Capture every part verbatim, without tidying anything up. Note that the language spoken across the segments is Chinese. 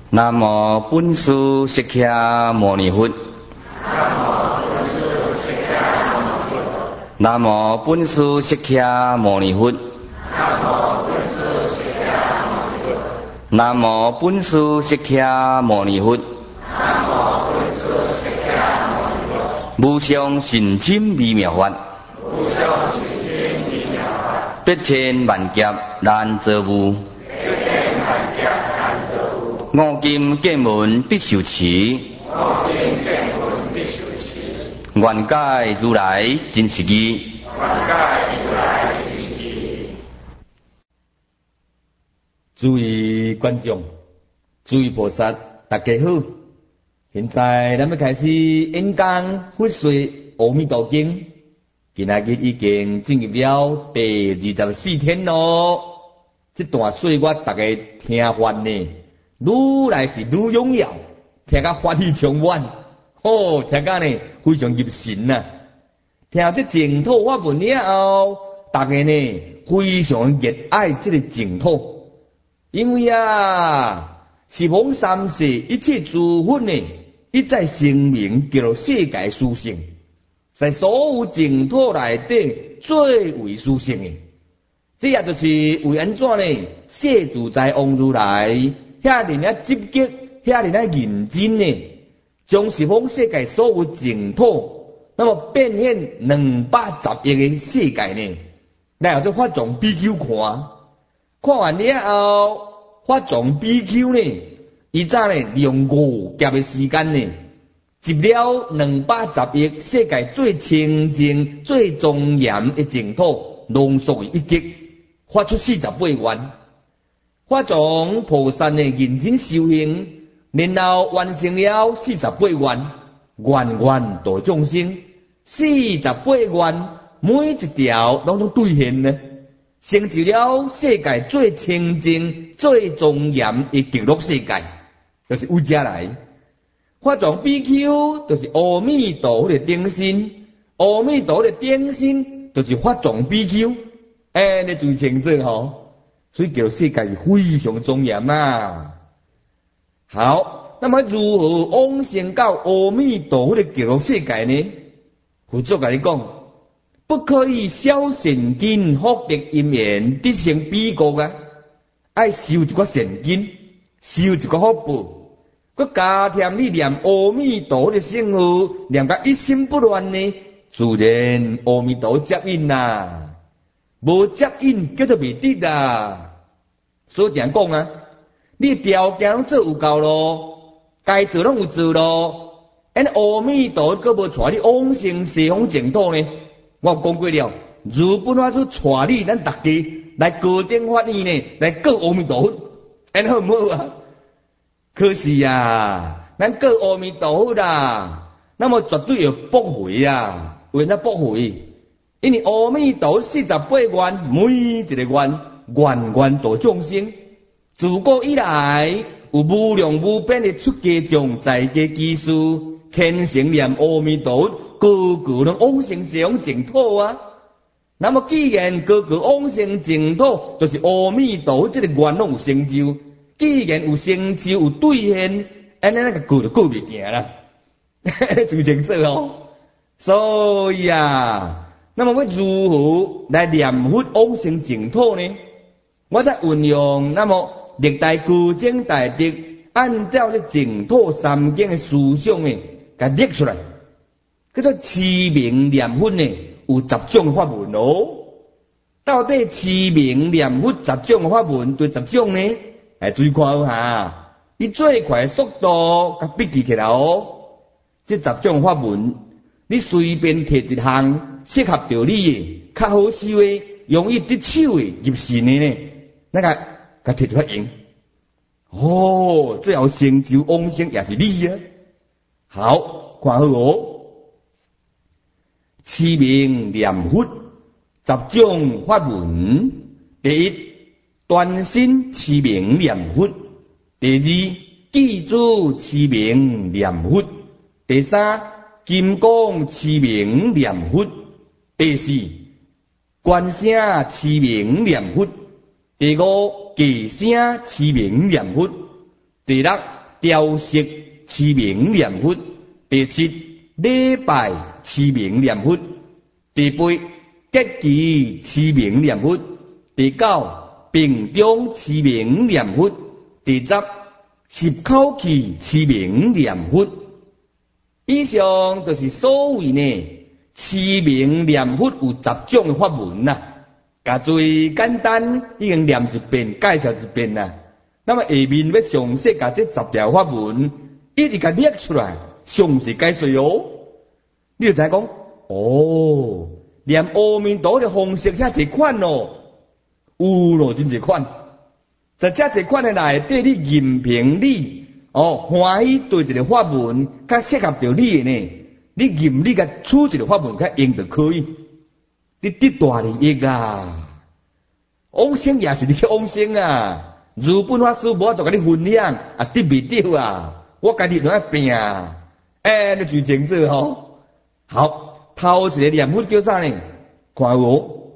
南无本师释迦牟尼佛。南无本师释迦牟尼佛。南无本师释迦牟尼佛。无上甚深微妙法，百千万劫难遭遇。五金剑门必受持，愿解如来真实义。诸位观众，诸位菩萨，大家好！现在咱要开始演讲佛说《阿弥陀经》，今仔日已经进入了第二十四天咯。这段说我大家听完呢，愈来是愈踊跃，听甲法喜充满，哦，听甲呢非常入神呐、啊。听这净土法门了后，大家呢非常热爱这个净土，因为啊，十方三世一切诸佛呢，一再声明叫做世界殊胜，在所有净土内底最为殊胜的。这也就是为安怎呢？世自在王如来遐尼啊积极，遐尼啊认真呢，将十方世界所有净土，那么变现两百十亿个世界呢，来后这法藏比丘看，看完了后，法藏比丘呢，伊早呢利用五劫的时间呢，集了两百十亿世界最清净、最庄严的净土，浓缩为一击。发出四十八愿，法藏菩萨呢认真修行，然后完成了四十八愿，愿愿度众生。四十八愿每一条拢总兑现呢，成就了世界最清净、最庄严的极乐世界，就是为遮来。法藏比丘就是阿弥陀佛的顶身，阿弥陀佛的顶身就是法藏比丘。哎，你注意清楚吼，所以叫世界是非常庄严呐。好，那么如何往生到阿弥陀佛的极乐世界呢？佛祖甲你讲，不可以消善根，福德因缘，得成彼国啊！爱修一个善根，修一个福报，佮加添你念阿弥陀佛的圣号，念甲一心不乱呢，自然阿弥陀接引呐。无接引叫做未得啦，所以点讲啊，你条件拢做有够咯，该做拢有做咯，因阿弥陀佛佫无带你往生西方净土呢。我讲过了，如本法师带你咱大家来高等法院呢，来告阿弥陀佛，因好唔好啊？可惜啊，咱告阿弥陀佛啦，那么绝对有驳回啊，为啥驳回？因为阿弥陀佛四十八愿，每一个愿愿愿度众生，自古以来有无量无边的出家众在家居士，虔诚念阿弥陀佛，个个拢往生西方净土啊。那么既然个个往生净土，就是阿弥陀佛这个愿拢有成就。既然有成就有兑现，安尼那个过就过袂行啦，就清楚哦。所以啊。那么要如何来念佛往生净土呢？我在运用那么历代高僧大德按照这净土三经的思想呢，给列出来。叫做持名念佛呢，有十种法门哦。到底持名念佛十种法门对十种呢？来注意看下，以最快速度甲笔记起来哦。这十种法门，你随便摕一项。适合着你的，较好修的，容易得手的，入神的呢，那个甲摕出来用。哦，最后成就往生也是你啊！好，看好哦。持名念佛十种法门，第一，专心持名念佛；第二，记住持名念佛；第三，金刚持名念佛。第四，观声持名念佛；第五，偈声持名念佛；第六， 调息持名念佛。第七，礼拜持名念佛。第八，结集持名念佛。第九，并中持名念佛。第十，十口气持名念佛。以上就是所谓呢持名念佛有十种的法门呐。甲最简单已经念一遍，介绍一遍啦。那么下面要详细甲这十条法门一直甲列出来，详细解说哦。你就知讲，哦，念阿弥陀的方式遐侪款哦，有咯，真侪款。在遮侪款的内底，你任凭你哦欢喜对一个法门较适合着你的呢，你任你甲取一个法门较用就可以。你得大利益啊！往生也是你去往生啊！如本法师无法度甲你分享啊，得袂到啊！我家己都爱拼啊！哎，你最清楚吼。好，头一个念佛叫啥呢？看我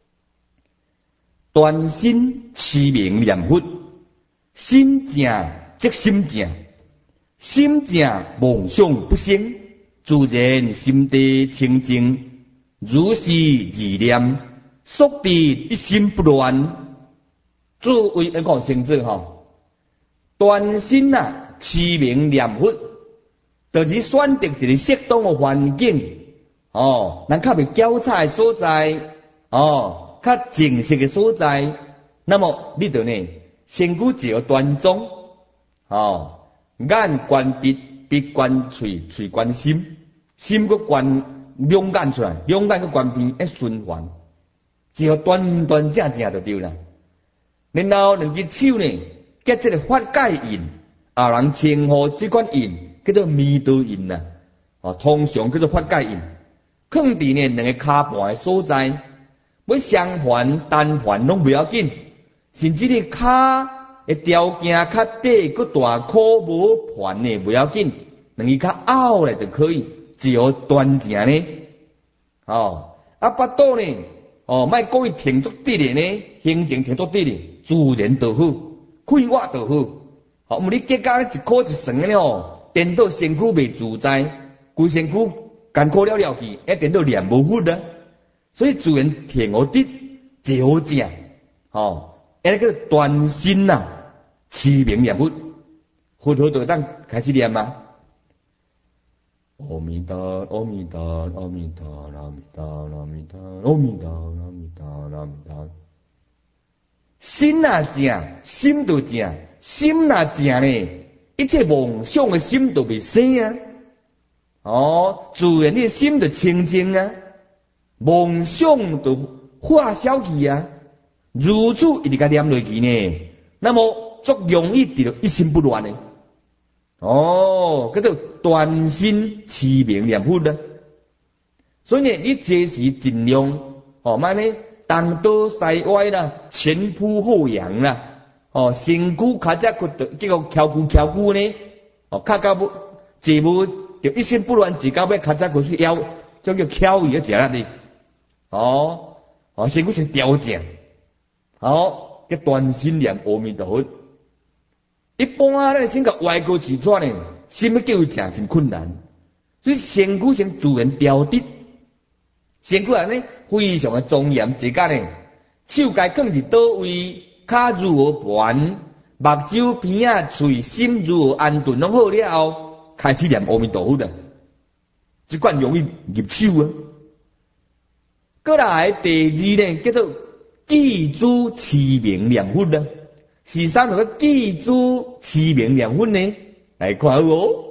专心持名念佛，心正即心正，心正妄想不生，自然心地清净。如是意念，速必一心不乱。诸位要讲清楚吼，专心啊，持名念佛，就是选择一个适当的环境，哦，咱较袂搅吵的所在，哦，较静息的所在。那么你着呢，身躯就要端庄，哦，眼观鼻，鼻观喙，喙观心，心个观。两眼出来，两眼个观边一循环，只要端端正正就对啦。然后两只手呢，结这个法界印，啊人称呼这款印叫做弥陀印呐，哦，通常叫做法界印。放伫呢两个骹盘的所在，要双环单环拢不要紧，甚至你骹的条件较短，个大箍无盘呢不要紧，两个较凹咧就可以。只要端正呢，哦，啊，巴肚呢，哦，莫故意停足直的呢，行程停足直的，自然就好，快活就好。好，毋你结果咧一箍一绳的哦，颠倒身躯袂自在，规身躯艰苦了了去，一颠倒念无佛啊。所以自然停好直，就好正，哦，迄个叫专心呐，持名念佛，佛陀就当开始念嘛。阿弥陀，阿弥陀，阿弥陀，阿弥陀，阿弥陀，阿弥陀，阿弥陀，阿弥陀。心若正，心就正；心若正呢，一切妄想的心都袂生啊。哦，自然你的心就清净啊，妄想就化消去啊。如此一直甲念落去呢，那么足容易得到一心不乱呢。哦，叫做专心持名念佛啦。所以呢，你这时尽量哦，莫呢东倒西歪啦，前仆后仰啦，哦，身躯卡只骨这个翘骨翘骨呢，哦，卡到不坐无就一心不乱，自到尾卡只骨去腰，叫叫翘伊个食啦哩。哦，哦，身躯先调正，好，叫专心念阿弥陀佛。一般咱先甲歪过自转呢，心要叫伊正真困难，所以身躯先自然调直，身躯安尼非常的庄严，自家呢手该放伫倒位，骹如何盘，目睭鼻啊喙心如何安顿拢好了后，开始念阿弥陀佛啦，即款容易入手啊。过来第二呢，叫做记住持名念佛啦。是啥物个记住持名念佛呢？来看哦，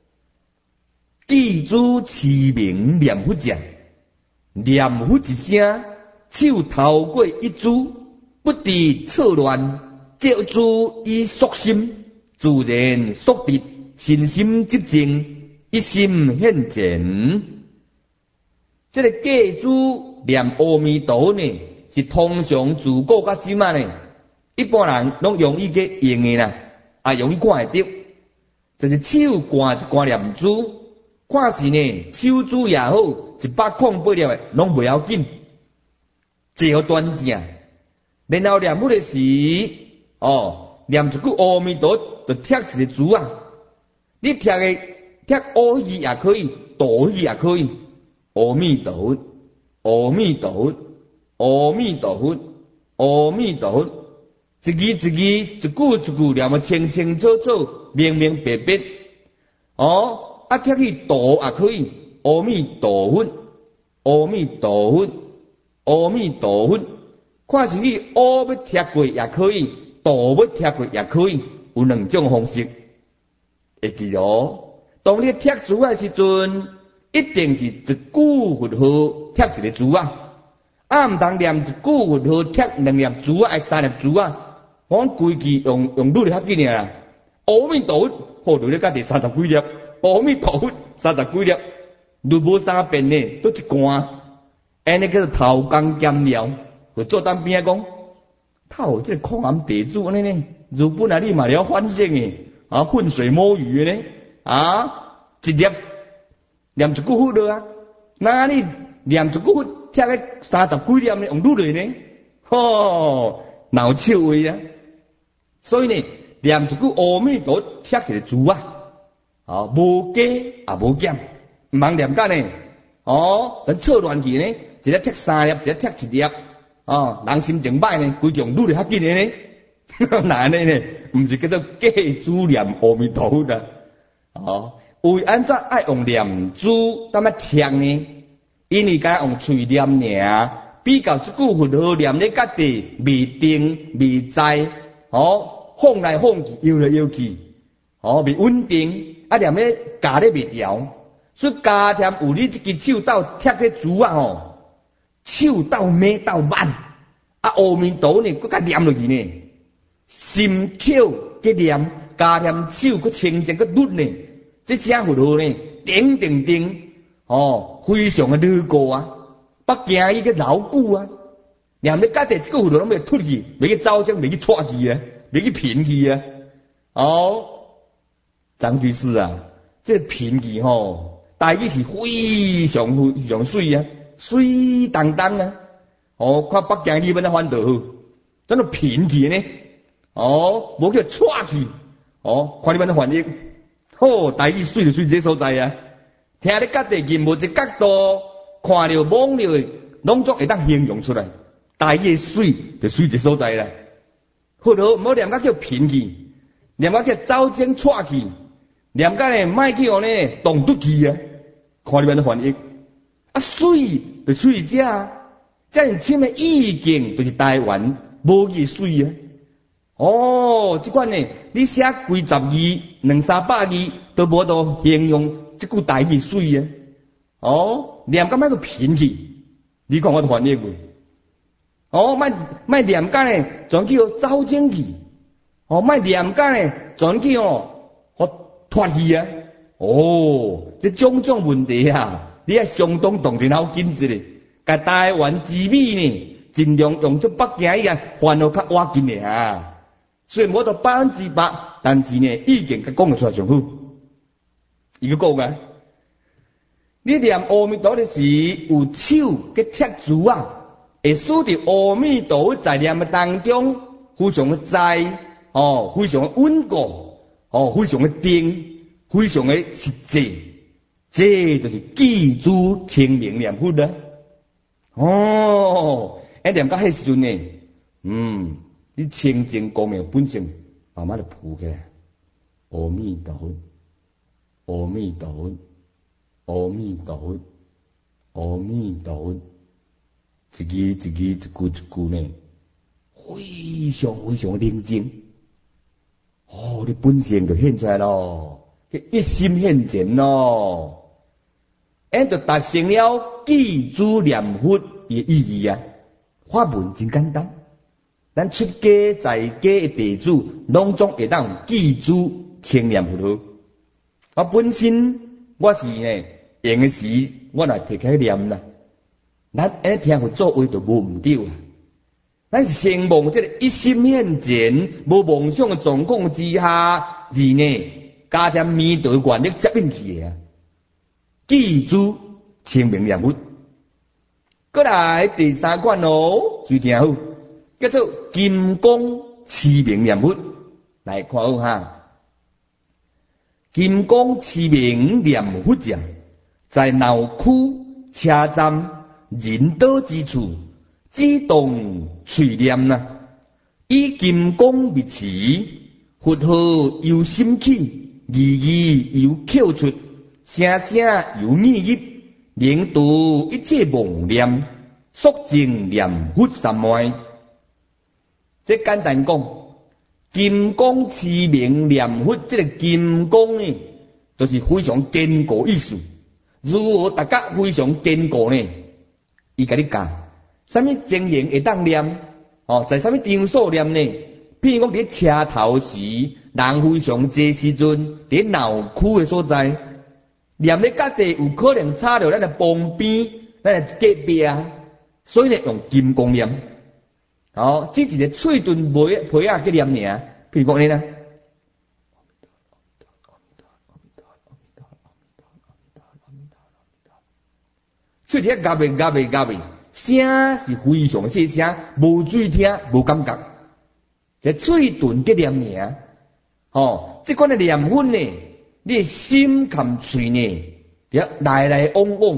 记住持名念佛者，念佛一声，手头过一珠，不知错乱，借珠以肃心，自然速得身心寂静，一心现前。这个记住念阿弥陀佛呢，是通常自古到今仔呢。一般人拢容易去用的啦，啊，容易看会到，就是手挂一挂念珠，看是呢手珠也好，一百空八粒的拢不要紧，只要端正。然后念佛的时，哦， 念一句阿弥陀，就贴一个字啊。你贴个贴阿字也可以，陀字也可以。阿弥陀佛，阿弥陀佛，阿弥陀佛，阿弥陀佛。一字一字，一句一句念得清清楚楚、明明白白。哦，啊贴去陀也可以。阿弥陀佛，阿弥陀佛，阿弥陀佛。看是去阿要贴过也可以，陀要贴过也可以，有两种方式。会记哦。当你贴字的时阵，一定是一句佛号贴一个字啊，啊唔通念一句佛号贴两粒字啊，还三粒字啊。我规矩用用努力较紧尔啦。阿弥陀佛，好努力甲第三十几粒。阿弥陀佛，三十几粒，都无三遍呢，都一罐。安尼叫做头工减料，佢做当边讲，头这个空暗地主安尼呢，日本啊你嘛了反省诶，啊浑水摸鱼诶呢，啊一粒念一句佛了啊，那你念一句佛贴个三十几粒呢，用努力呢，吼闹笑话啊！所以呢，念一句阿弥陀贴一个字啊。哦，无加也无减，唔通念干呢？哦，咱错乱去呢，一日贴三粒，一日贴一粒，哦，人心情歹呢，规种愈嚟较紧嘅呢，难呢呢，唔是叫做假字念阿弥陀佛啦。哦，为安怎爱用念字，咁啊贴呢？因为该用嘴念尔，比较一句佛号念咧家己未定未在，哦，晃来晃去，摇来摇去，哦，未稳定。啊，念咧加咧袂调，所以加添有你这支手斗贴这字啊吼，手斗尾斗慢，啊阿弥陀呢，佮甲念落去呢，心口佮念，加添手佮清净佮律呢，这声佛号呢，叮叮叮，哦，非常嘅牢固啊，不惊伊嘅牢固啊，念咧家己这个佛号拢袂脱去，袂去走将，袂去错去啊，袂去偏去啊，哦。张居士啊，这个品语吼，大意是非常非常水啊，水当当啊。哦，看北京日本的翻得好，真个品语呢。哦，无叫错去。哦，看你们的翻译，好，大意水就水这所在啊。听你家己任何一角度看了望了，拢总会当形容出来。大意水就水这所在啦。好多唔好念个叫品语，念个叫走精错去。念甲呢，卖去互呢动得去啊！看你们的翻译，啊水就水遮啊，遮尔深的意境就是台湾无字水啊！哦，即款呢，你写几十字、两三百字都无到形容即句台语水啊！哦，念甲卖个偏去，你看我翻译过。哦，卖卖念甲呢，全叫走精去。哦，卖念甲呢，全叫哦。脱去啊！哦，这种种问题啊，你要相当动真好紧一个，甲台湾之美呢，尽量用这北京一样烦恼较挖紧的啊。虽然无到百分之百，但是呢，意见甲讲得出来上好。伊个讲啊，你念阿弥陀的时，有手去贴字啊，会使得阿弥陀在念的当中非常的在哦，非常的稳固。哦，非常的定，非常的实际，这就是记住清明念佛啦。哦，一念到迄时阵呢，嗯，你清净光明本性慢慢的浮起来。阿弥陀佛，阿弥陀佛，阿弥陀佛，阿弥陀佛，一句一句一句一句呢，非常非常宁静。哦，你本性就现出来咯，一心现前咯，哎，就达成了记住念佛的意义啊。法门真简单，咱出家在家的弟子，拢总会当记住清念佛号。我本身我是呢，用的时我来摕起来念啦。咱哎听佛做话就无唔对啊。咱是先望这个一心现前，无妄想的状况之下，而呢加添弥陀愿力接引去啊。记住清明念佛。过来第三款哦，最听好，叫做金光持明念佛。 来看好哈。金刚持名念佛者，在闹区车站人多之处，只动垂念呐。以金刚密持，佛号由心起，语语由口出，声声由耳入，能度一切妄念，速证念佛三昧。这简单讲，金刚持名念佛，这个金刚呢，就是非常坚固意思。如何大家非常坚固呢？伊甲你教，什么经营会当念？哦，在什么地方所念呢？譬如讲伫车头时，人非常济时阵，伫闹区的所在，念咧各地有可能插到咱的旁边，咱的隔壁啊，所以呢用金刚念。哦，只是一个喙顿皮皮啊去念尔，譬如讲你呢？喙底夹袂夹袂夹袂，声是非常细声，无注意听，无感觉。这喙顿去念尔，哦，这款的念佛呢，你的心含喙呢，要来来往往。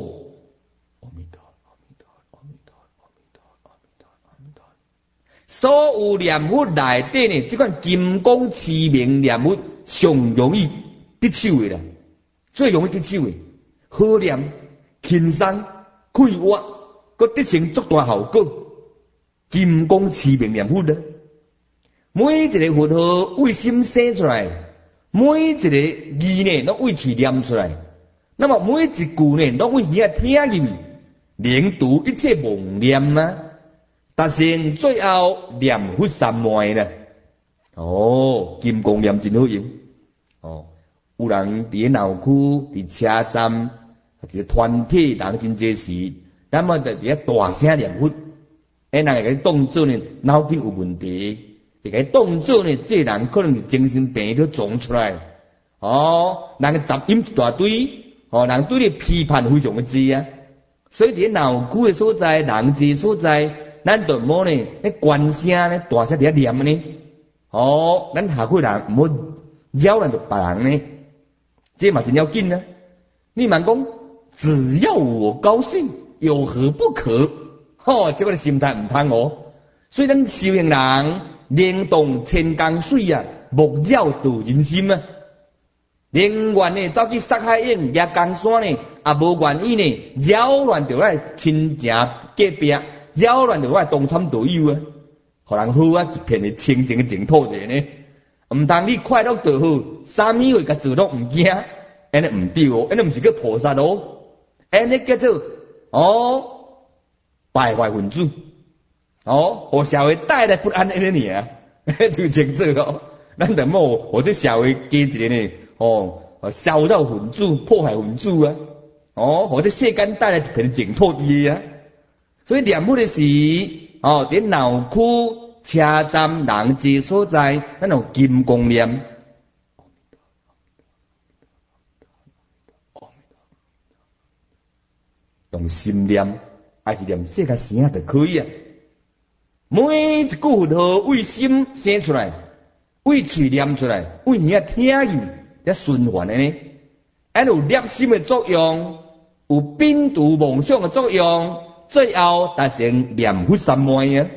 所有念佛内底呢，这款金刚持名念佛上容易得手的啦，最容易得手的，好念、轻松、快活，佮得成足大效果。金刚持名念佛的，每一个佛号为心生出来，每一个字呢，拢为嘴念出来，那么每一句呢，拢为耳听入去，能度一切妄念啊。达成最后念佛三昧呢？哦，金刚念真好用。哦，有人伫闹区、伫车站，一个团体人真济时，那么就伫咧大声念佛，诶，人会甲你当作呢脑筋有问题，会甲你当作呢这人可能是精神病都撞出来。哦，人嘅杂音一大堆，哦，人对你批判非常嘅多啊。所以伫咧闹区嘅所在，人济所在。咱就唔好呢，迄关声呢，大声伫遐念呢。哦，咱下会人唔好扰乱到别人呢，这嘛真要紧啊！你慢讲，只要我高兴，有何不可？吼、哦，这个心态唔通哦。所以咱修行人灵动千江水啊，莫扰度人心啊。宁愿呢走去杀海影、压江山呢，也无愿意呢扰乱到咱亲情隔壁。扰乱着我同参道友啊，互人好啊，一片的清净的净土者呢。毋通你快乐就好，啥物话甲做拢毋惊，安尼毋对哦，安尼毋是叫菩萨哦，安尼叫做哦败坏分子，哦，互社会带来不安安尼尔，就清楚咯。咱就莫互这社会加一个呢，哦，骚扰分子、破坏分子啊，哦，互这世间带来一片净土地啊。所以念佛的时，哦，伫闹区、车站、人济所在，咱用金刚念，用心念，还是念细个声就可以啊。每一句佛号为心生出来，为嘴念出来，为耳听入，才循环的呢。还有摄心的作用，有摒除妄想的作用。最后达成念佛三昧啊！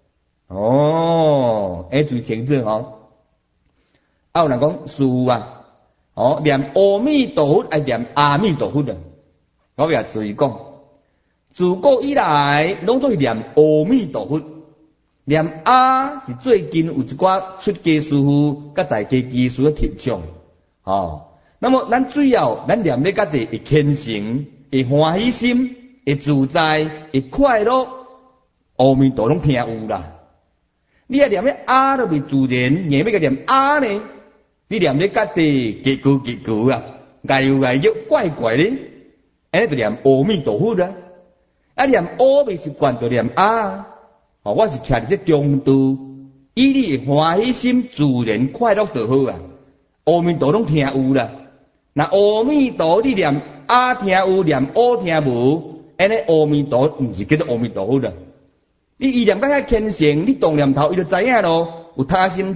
哦，哎，最清楚吼。啊，有人讲师父啊，哦，念阿弥陀佛还念阿弥陀佛啊？我也注意讲，自古以来拢做是念阿弥陀佛，念阿是最近有一寡出家师父甲在家居士的提倡。哦，那么咱主要咱念咧家己会虔诚，会欢喜心。会自在，会快乐，阿弥陀拢听有啦。你要念咧啊都未自然，硬要个念啊呢？你念咧家己叽咕叽咕啊，碍有碍叫怪怪咧，安尼就念阿弥陀佛啦。啊念阿未习惯就念啊，哦，我是徛伫这中度，以你欢喜心自然快乐就好啊。阿弥陀拢听有啦。那阿弥陀你念啊听有，念阿听无。安尼阿弥陀毋是叫做阿弥陀佛啦，你意念甲遐虔诚，你动念头伊就知影咯，有他心通，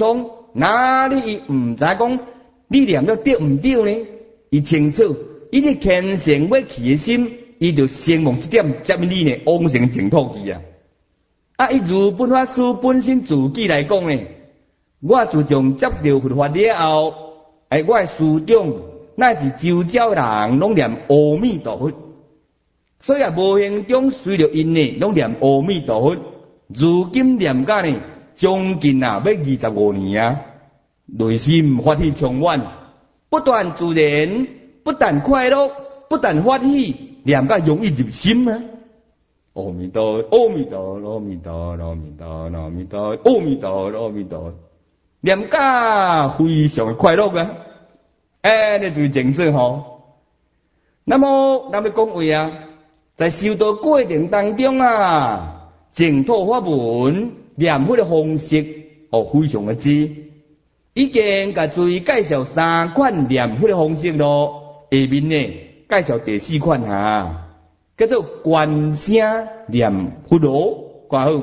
哪里伊毋知讲你念了对毋对呢？伊清楚，伊啲虔诚要去的心，伊就先望这点接你呢，往生净土去啊！啊，伊如本法师本身自己来讲呢，我自从接到佛法了后，哎，我的师长乃是周遭人拢念阿弥陀佛，所以啊，无形中随着因呢，拢念阿弥陀佛。如今念到呢，将近啊要二十五年啊，内心发喜充满，不但自然，不但快乐，不但发喜，念到容易入心啊！阿弥陀，阿弥陀，阿弥陀，阿弥陀，阿弥陀，阿弥陀，阿弥陀，念到非常的快乐啊！哎，这就是正式吼。那么，咱们讲话啊，在修道过程当中啊。净土法门念佛的方式哦，非常的知，已经甲注意介绍三款念佛的方式咯。下面呢介绍第四款哈，叫做观声念佛咯，挂好。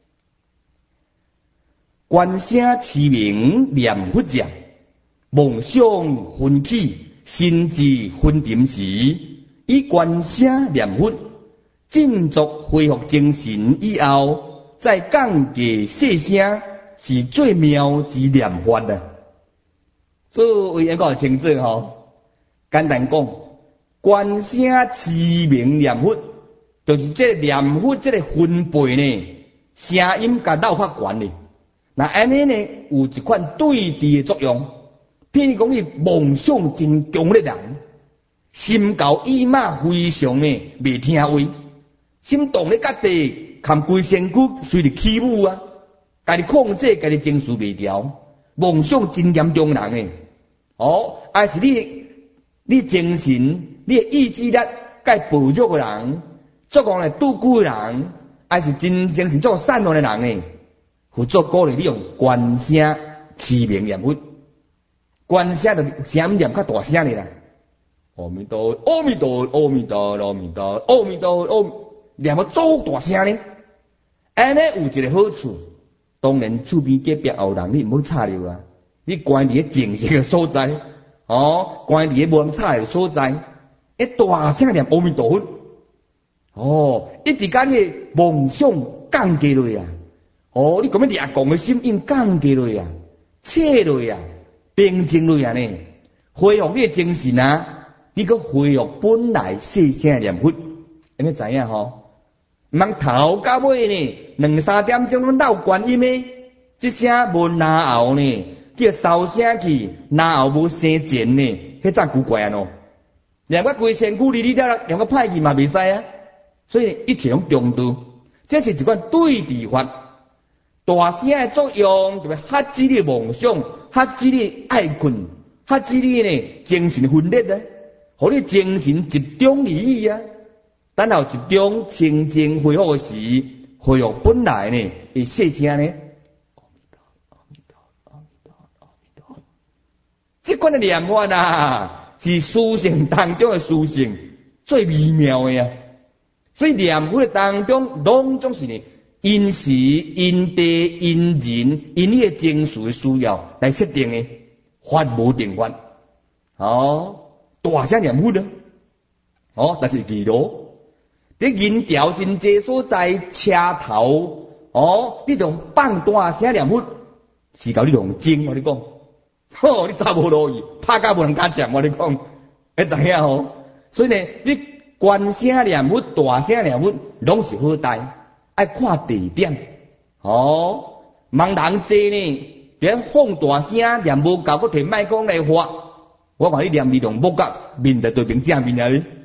观声持名念佛者，梦想奋起，心智昏沉时，以观声念佛。振作恢复精神以后，再讲给细声，是最妙之念法啊！所以一个清楚吼，简单讲，观声持名念佛，就是这个念佛这个分贝呢，声音甲闹较悬哩。那安尼呢，有一款对治的作用。譬如讲，伊梦想真强烈人，心高意马，非常呢袂听话。心动咧，家己含规身躯随着起舞啊，家己控制，家己情绪袂调，梦想真严重人诶。哦，还是你你精神、你的意志力该薄弱诶人，做讲咧拄久诶人，还是真精神做散乱诶人诶，辅助鼓励你用观声持名念佛，观声就声念较大声哩啦。阿弥陀，阿弥陀，阿弥陀，阿弥陀，阿弥陀，阿。念要做大声呢，安尼有一个好处，当然厝边隔壁后人你唔好插了啊，你关伫个静息嘅所在，哦，关伫个无人插嘅所在，一大声念阿弥陀佛，哦，一直甲你梦想降低落啊，哦，你咁样掠讲嘅心因降低落啊，切落啊，平静落啊呢，恢复你嘅精神啊，你个恢复本来细声念佛，安尼知影吼？唔通头到尾呢，两三点钟拢闹观音诶，这声无拿后呢，叫烧声去，拿后无生前呢，迄真古怪啊喏。连个规身躯离你了，连个歹去嘛袂使啊。所以一切拢中度，这是一款对治法。大声诶作用就要克制你梦想，克制你爱困，克制你呢精神分裂啊，互你精神集中而已啊。等候集中清净恢复时，恢复本来呢，会细声呢。阿弥陀，阿弥陀，阿弥陀，阿弥陀。这款的念法啊，是殊胜当中的殊胜，最微妙的啊。所以念佛的当中，拢总是呢，因时、因地、因人、因你的情绪的需要来设定的，法无定法。哦，大声念佛的，哦，但是记录。你人调真济所在，车头哦，你就放大声念佛，是搞你用精，我你讲，吼、哦，你查无路意，拍甲无人敢讲，我你讲，会知影吼？所以呢，你观声念佛、大声念佛，拢是好带，爱看地点，哦，盲人济呢，别放大声念无够，佮摕麦克来发，我讲你念力量不够，面对对面正面啊！